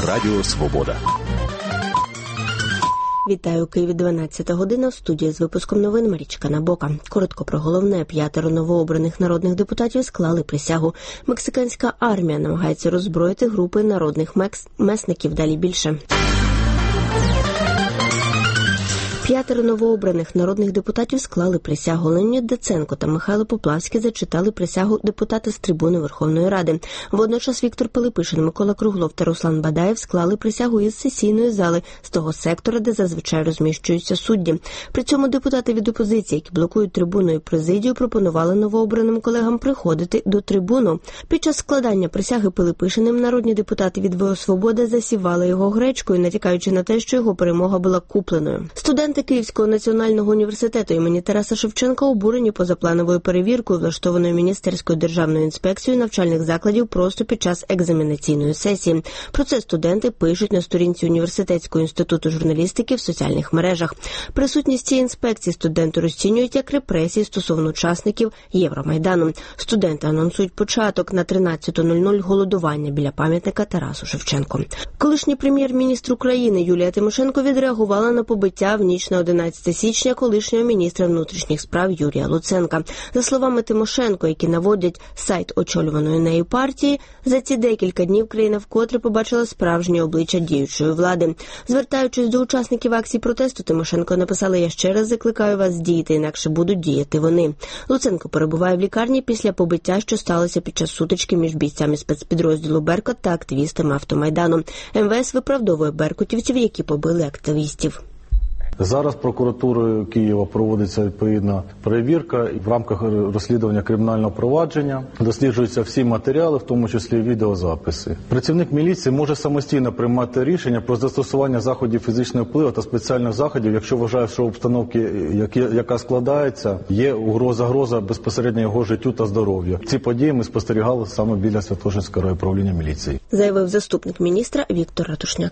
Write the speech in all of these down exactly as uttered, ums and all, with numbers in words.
Радіо Свобода. Вітаю, Києві, дванадцята година, в студії з випуском новин Марічка Набока. Коротко про головне. П'ятеро новообраних народних депутатів склали присягу. Мексиканська армія намагається роззброїти групи народних мекс... месників. Далі більше. П'ятеро новообраних народних депутатів склали присягу. Леонід Даценко та Михайло Поплавський зачитали присягу депутата з трибуни Верховної Ради. Водночас Віктор Пилипишин, Микола Круглов та Руслан Бадаєв склали присягу із сесійної зали, з того сектора, де зазвичай розміщуються судді. При цьому депутати від опозиції, які блокують трибуну і президію, пропонували новообраним колегам приходити до трибуну. Під час складання присяги Пилипишиним народні депутати від ВО «Свобода» засівали його гречкою, натякаючи на те, що його перемога була купленою. Студенти Київського національного університету імені Тараса Шевченка обурені позаплановою перевіркою, влаштованою Міністерською державною інспекцією навчальних закладів просто під час екзаменаційної сесії. Про це студенти пишуть на сторінці Університетського інституту журналістики в соціальних мережах. Присутність цієї інспекції студенти розцінюють як репресії стосовно учасників Євромайдану. Студенти анонсують початок на тринадцята нуль нуль голодування біля пам'ятника Тарасу Шевченку. Колишній прем'єр-міністр України Юлія Тимошенко відреагувала на побиття в ніч на одинадцяте січня колишнього міністра внутрішніх справ Юрія Луценка. За словами Тимошенко, які наводять сайт очолюваної нею партії, за ці декілька днів країна вкотре побачила справжнє обличчя діючої влади. Звертаючись до учасників акції протесту, Тимошенко написала: «Я ще раз закликаю вас діяти, інакше будуть діяти вони». Луценко перебуває в лікарні після побиття, що сталося під час сутички між бійцями спецпідрозділу «Беркут» та активістами Автомайдану. ем ве ес виправдовує беркутівців, які побили активістів. Зараз прокуратурою Києва проводиться відповідна перевірка в рамках розслідування кримінального провадження. Досліджуються всі матеріали, в тому числі відеозаписи. Працівник міліції може самостійно приймати рішення про застосування заходів фізичного впливу та спеціальних заходів, якщо вважає, що в обстановці, яка складається, є загроза безпосередньо його життю та здоров'ю. Ці події ми спостерігали саме біля Святошинського райуправління міліції. Заявив заступник міністра Віктор Ратушняк.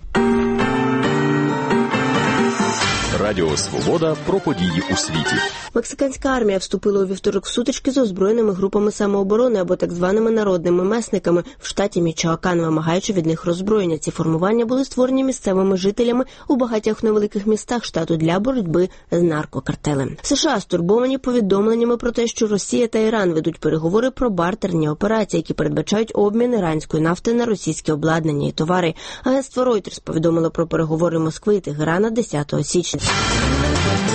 Радіо Свобода про події у світі. Мексиканська армія вступила у вівторок в сутички з озброєними групами самооборони або так званими народними месниками в штаті Мічоакан, вимагаючи від них роззброєння. Ці формування були створені місцевими жителями у багатьох невеликих містах штату для боротьби з наркокартелем. США стурбовані повідомленнями про те, що Росія та Іран ведуть переговори про бартерні операції, які передбачають обмін іранської нафти на російське обладнання і товари. Агентство Reuters повідомило про переговори Москви і Тегерана десятого січня.